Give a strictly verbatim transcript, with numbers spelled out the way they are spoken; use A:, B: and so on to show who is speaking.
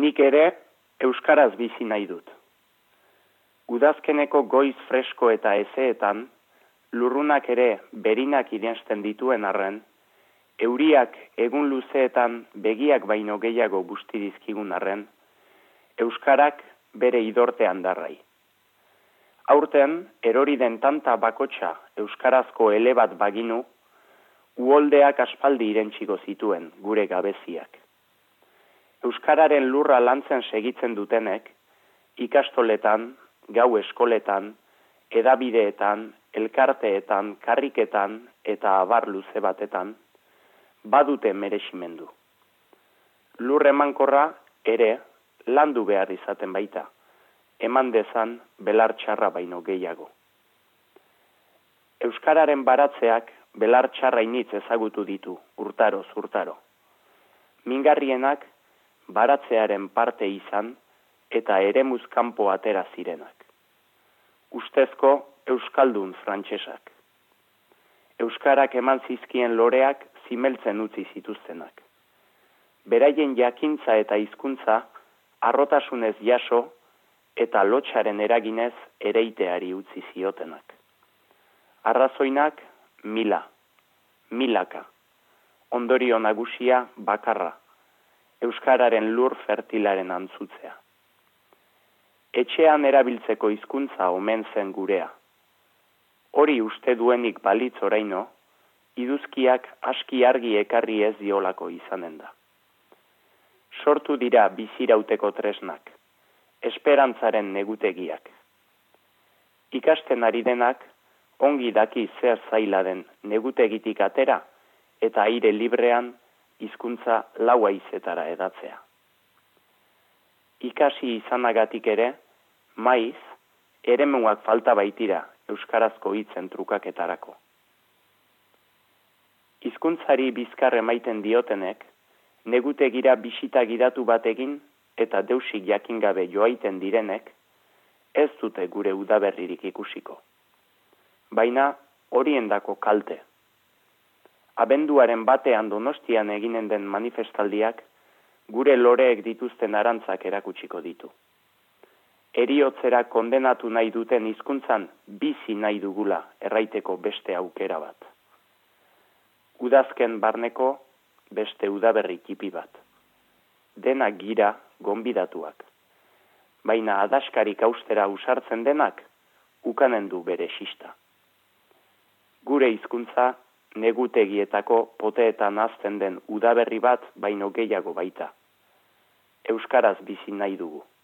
A: Nik ere euskaraz bizi nahi dut. Udazkeneko goiz fresko eta ezeetan, lurrunak ere berinak irensten dituen arren, euriak egun luzeetan begiak baino gehiago busti dizkigun arren, euskarak bere idortean darrai. Aurten, erori den tanta bakotxa euskarazko ele bat baginu, uholdeak aspaldi irentxiko zituen gure gabeziak. Euskararen lurra lantzen segitzen dutenek, ikastoletan, gau eskoletan, edabideetan, elkarteetan, karriketan eta abar luze batetan, badute mereximendu. Lur emankorra ere landu behar izaten baita, eman dezan belar txarra baino gehiago. Euskararen baratzeak belar txarra initz ezagutu ditu, urtaro zurtaro. Mingarrienak baratzearen parte izan eta eremuz kanpo atera zirenak. Ustezko euskaldun frantsesak. Euskarak eman zizkien loreak zimeltzen utzi zituztenak. Beraien jakintza eta hizkuntza harrotasunez jaso eta lotxaren eraginez ereiteari utzi ziotenak. Arrazoinak mila, milaka, ondorio nagusia bakarra, euskararen lur fertilaren antzutzea. Etxean erabiltzeko hizkuntza omen zen gurea. Hori uste duenik balitz oraino, iduzkiak aski argi ekarri ez diolako izanen da. Sortu dira bizirauteko tresnak, esperantzaren negutegiak. Ikasten ari denak, ongi daki zer zaila den negutegitik atera eta aire librean hizkuntza lau haizetara edatzea. Ikasi izanagatik ere, maiz, eremuak falta baitira euskarazko hitzen trukaketarako. Hizkuntzari bizkar emaiten diotenek, negutegira bisita gidatu bat egin eta deusik jakin gabe joaiten direnek, ez dute gure udaberririk ikusiko. Baina horiendako kalte. Abenduaren batean Donostian eginen den manifestaldiak gure loreek dituzten arantzak erakutsiko ditu. Heriotzera kondenatu nahi duten hizkuntzan bizi nahi dugula erraiteko beste aukera bat. Udazken barneko beste udaberri tipi bat. Denak gira gonbidatuak. Baina adaskarik austera usartzen denak ukanen du bere xista. Gure hizkuntza negutegietako poteetan hazten den udaberri bat baino gehiago baita. Euskaraz bizi nahi dugu.